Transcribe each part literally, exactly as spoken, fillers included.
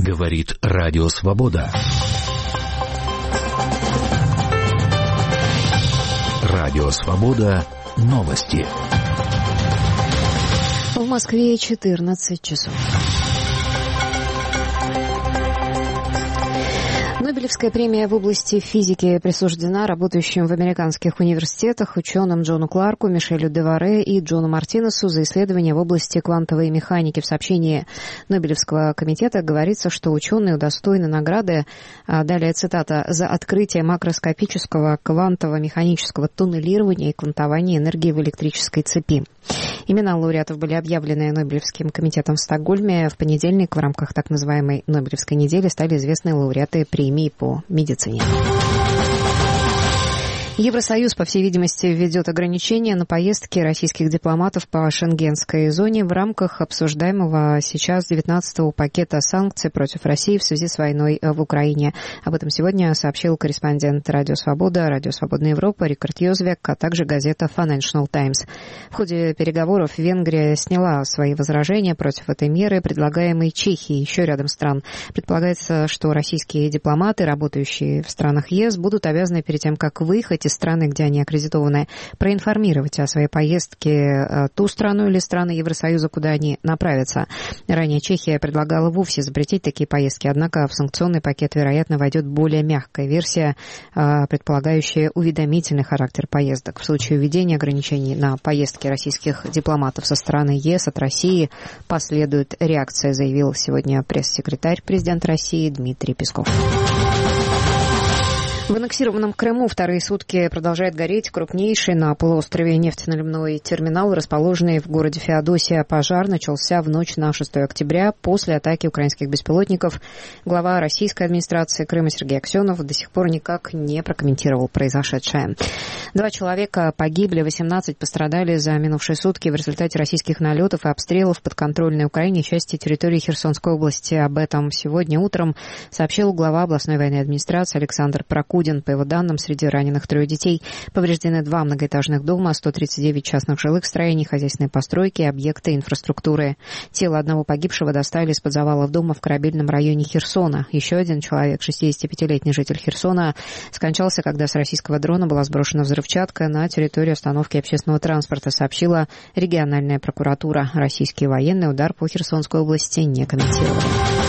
Говорит Радио Свобода. Радио Свобода. Новости. В Москве четырнадцать часов. Нобелевская премия в области физики присуждена работающим в американских университетах ученым Джону Кларку, Мишелю Деваре и Джону Мартинесу за исследования в области квантовой механики. В сообщении Нобелевского комитета говорится, что ученые удостоены награды, далее цитата, «за открытие макроскопического квантово-механического туннелирования и квантования энергии в электрической цепи». Имена лауреатов были объявлены Нобелевским комитетом в Стокгольме. В понедельник в рамках так называемой Нобелевской недели стали известны лауреаты премии по медицине. Евросоюз, по всей видимости, введет ограничения на поездки российских дипломатов по шенгенской зоне в рамках обсуждаемого сейчас девятнадцатого пакета санкций против России в связи с войной в Украине. Об этом сегодня сообщил корреспондент Радио Свобода, Радио Свободная Европа Рикард Йозвек, а также газета Financial Times. В ходе переговоров Венгрия сняла свои возражения против этой меры, предлагаемой Чехией и еще рядом стран. Предполагается, что российские дипломаты, работающие в странах ЕС, будут обязаны перед тем, как выехать страны, где они аккредитованы, проинформировать о своей поездке ту страну или страны Евросоюза, куда они направятся. Ранее Чехия предлагала вовсе запретить такие поездки, однако в санкционный пакет, вероятно, войдет более мягкая версия, предполагающая уведомительный характер поездок. В случае введения ограничений на поездки российских дипломатов со стороны ЕС от России последует реакция, заявил сегодня пресс-секретарь президента России Дмитрий Песков. В аннексированном Крыму вторые сутки продолжает гореть крупнейший на полуострове нефтеналивной терминал, расположенный в городе Феодосия. Пожар начался в ночь на шестое октября после атаки украинских беспилотников. Глава российской администрации Крыма Сергей Аксенов до сих пор никак не прокомментировал произошедшее. Два человека погибли, восемнадцать пострадали за минувшие сутки в результате российских налетов и обстрелов подконтрольной Украине части территории Херсонской области. Об этом сегодня утром сообщил глава областной военной администрации Александр Прокудин. По его данным, среди раненых трое детей. Повреждены два многоэтажных дома, сто тридцать девять частных жилых строений, хозяйственные постройки и объекты инфраструктуры. Тело одного погибшего достали из-под завалов дома в корабельном районе Херсона. Еще один человек, шестидесятипятилетний житель Херсона, скончался, когда с российского дрона была сброшена взрывчатка на территорию остановки общественного транспорта, сообщила региональная прокуратура. Российские военные удар по Херсонской области не комментировали.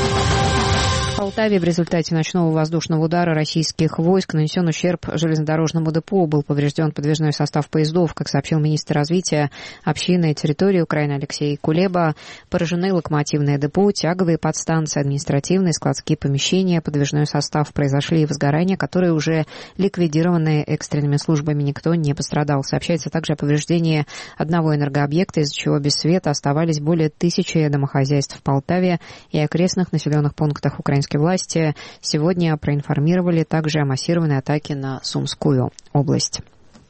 В Полтаве в результате ночного воздушного удара российских войск нанесен ущерб железнодорожному депо. Был поврежден подвижной состав поездов. Как сообщил министр развития общины и территории Украины Алексей Кулеба, поражены локомотивное депо, тяговые подстанции, административные, складские помещения, подвижной состав. Произошли возгорания, которые уже ликвидированы экстренными службами. Никто не пострадал. Сообщается также о повреждении одного энергообъекта, из-за чего без света оставались более тысячи домохозяйств в Полтаве и окрестных населенных пунктах украинской власти сегодня проинформировали также о массированной атаке на Сумскую область.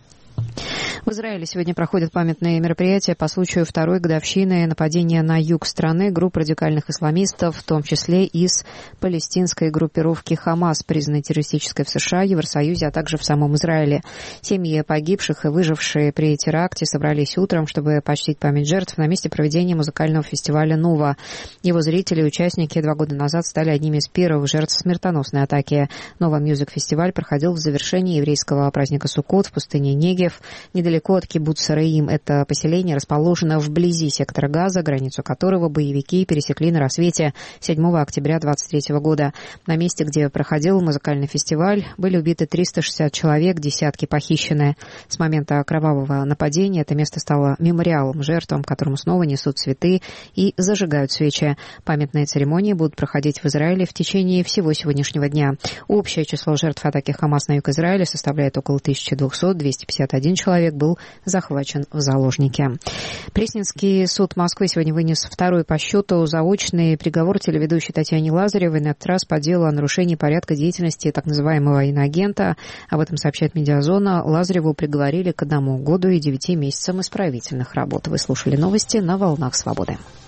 В Израиле сегодня проходят памятные мероприятия по случаю второй годовщины нападения на юг страны групп радикальных исламистов, в том числе из палестинской группировки «Хамас», признанной террористической в США, Евросоюзе, а также в самом Израиле. Семьи погибших и выжившие при теракте собрались утром, чтобы почтить память жертв на месте проведения музыкального фестиваля «Нова». Его зрители и участники два года назад стали одними из первых жертв смертоносной атаки. «Нова Мьюзик Фестиваль» проходил в завершении еврейского праздника Суккот в пустыне Негев, недалеко от кибуца Раим. Это поселение расположено вблизи сектора Газа, границу которого боевики пересекли на рассвете седьмого октября двадцать третьего года. На месте, где проходил музыкальный фестиваль, были убиты триста шестьдесят человек, десятки похищены. С момента кровавого нападения это место стало мемориалом жертвам, которым снова несут цветы и зажигают свечи. Памятные церемонии будут проходить в Израиле в течение всего сегодняшнего дня. Общее число жертв атаки Хамас на юг Израиля составляет около тысяча двести, двести пятьдесят один человек был захвачен в заложники. Пресненский суд Москвы сегодня вынес второй по счету заочный приговор телеведущей Татьяне Лазаревой, на этот раз по делу о нарушении порядка деятельности так называемого иноагента. Об этом сообщает «Медиазона». Лазареву приговорили к одному году и девяти месяцам исправительных работ. Вы слушали новости на «Волнах Свободы».